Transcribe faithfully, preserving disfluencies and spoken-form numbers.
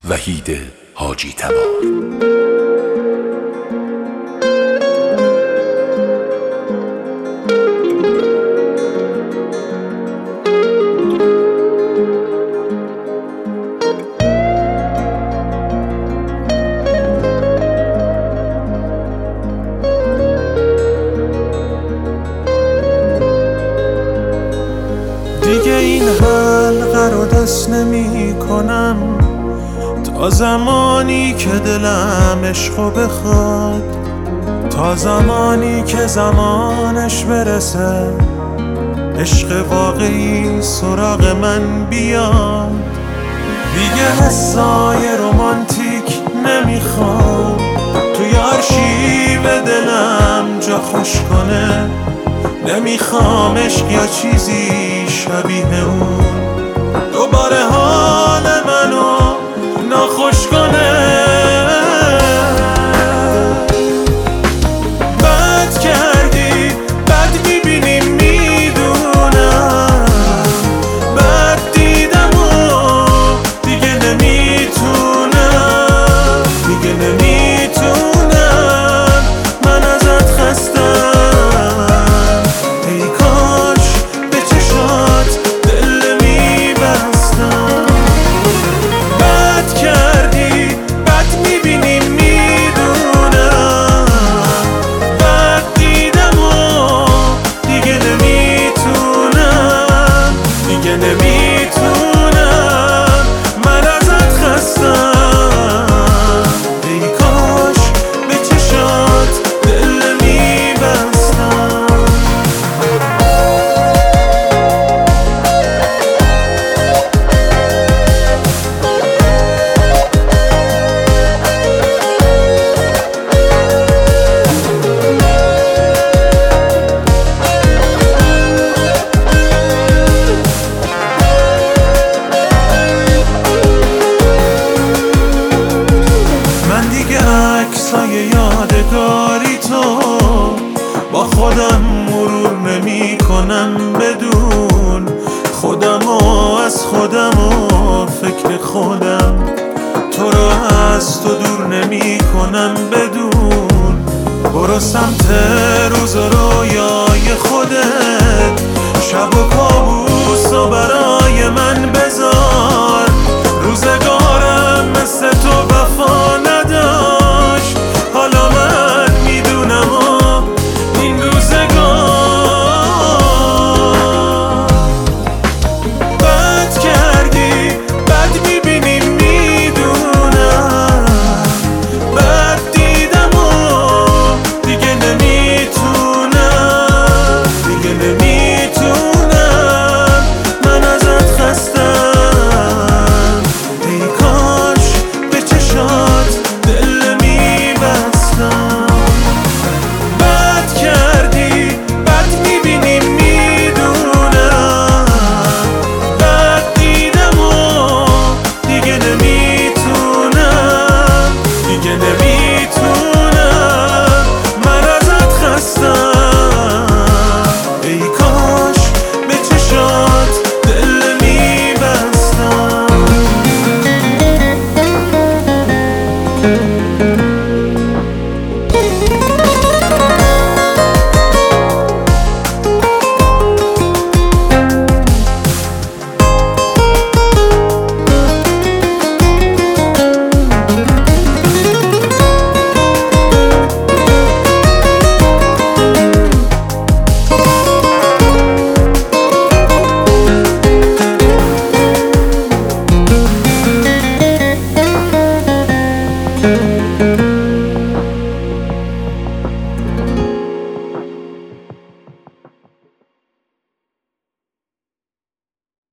وحید حاجی تبار. دیگه این حلقه رو دست نمی کنم تا زمانی که دلم عشقو بخواد، تا زمانی که زمانش برسه عشق واقعی سراغ من بیاد. دیگه حسای رومانتیک نمیخوام توی آرشیو دلم جا خوش کنه، نمیخوام عشق یا چیزی شبیه اون دوباره حال منو ناخوش کنه. بد کردی بد میبینی میدونم، بد دیدم و دیگه نمیتونم، دیگه نمیتونم من ازت خستم. ای کاش به چشات دل میبستم. بد کردی بد میبینی میدونم، بد دیدم و دیگه نمیتونم، دیگه نمیتونم من ازت خستم. ای کاش به چشات دل میبستم. من دیگه عکسای یادگاری تو با خودم مرور نمی کنم بدون خودم و از خودم و فکر خودم، تو رو از تو دور نمی کنم بدون. برو سمت روز و رویای خودت، شب و